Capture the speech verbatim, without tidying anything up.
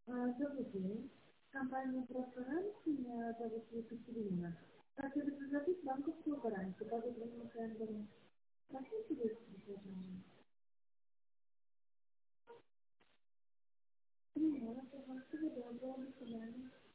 А, Добрый день. Компания «Просгарант», зовут Екатерина. Хочу предложить банковскую гарантию. Как это вы говорите? Простите, предложение. Нет, это вашего доброго, до свидания.